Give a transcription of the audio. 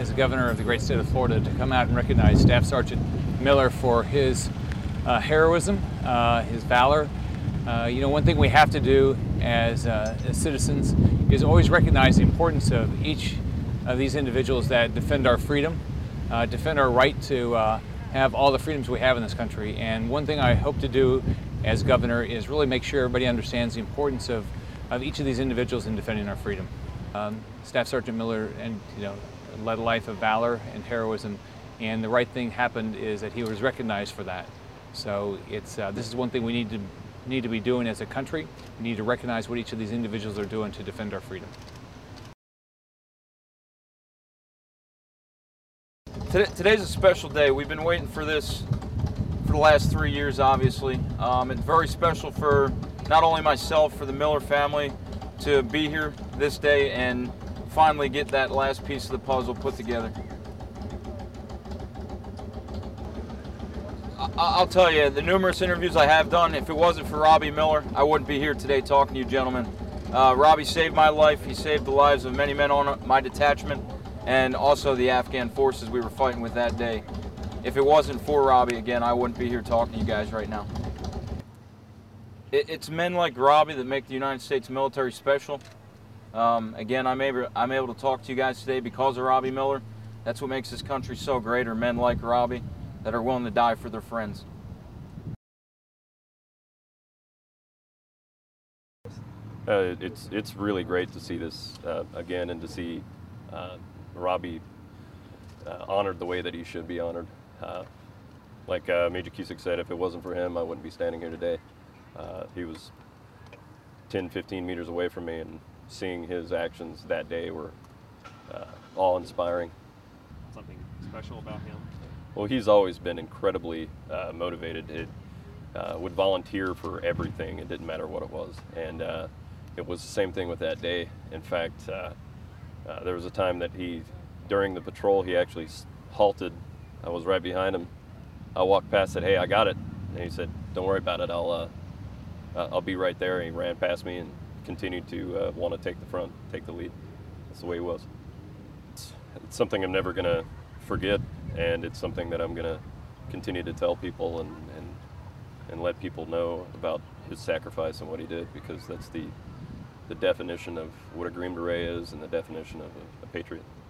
as the governor of the great state of Florida, to come out and recognize Staff Sergeant Miller for his heroism, his valor. One thing we have to do as citizens is always recognize the importance of each of these individuals that defend our freedom, defend our right to have all the freedoms we have in this country. And one thing I hope to do as governor is really make sure everybody understands the importance of each of these individuals in defending our freedom. Staff Sergeant Miller led a life of valor and heroism, and the right thing happened is that he was recognized for that. So this is one thing we need to be doing as a country. We need to recognize what each of these individuals are doing to defend our freedom. Today's a special day. We've been waiting for this for the last 3 years, obviously. It's very special for not only myself, for the Miller family to be here this day and finally get that last piece of the puzzle put together. I'll tell you, the numerous interviews I have done, if it wasn't for Robbie Miller, I wouldn't be here today talking to you gentlemen. Robbie saved my life. He saved the lives of many men on my detachment and also the Afghan forces we were fighting with that day. If it wasn't for Robbie, again, I wouldn't be here talking to you guys right now. It's men like Robbie that make the United States military special. Again, I'm able to talk to you guys today because of Robbie Miller. That's what makes this country so great, are men like Robbie that are willing to die for their friends. It's really great to see this again, and to see Robbie honored the way that he should be honored. Like Major Cusick said, if it wasn't for him, I wouldn't be standing here today. He was 10, 15 meters away from me, and seeing his actions that day were awe-inspiring. Something special about him? Well, he's always been incredibly motivated. Would volunteer for everything. It didn't matter what it was. And it was the same thing with that day. In fact, there was a time that during the patrol, he actually halted. I was right behind him. I walked past, said, "Hey, I got it." And he said, "Don't worry about it. I'll be right there." And he ran past me and continued to want to take the front, take the lead. That's the way he was. It's something I'm never going to forget, and it's something that I'm going to continue to tell people and let people know about his sacrifice and what he did, because that's the definition of what a Green Beret is and the definition of a patriot.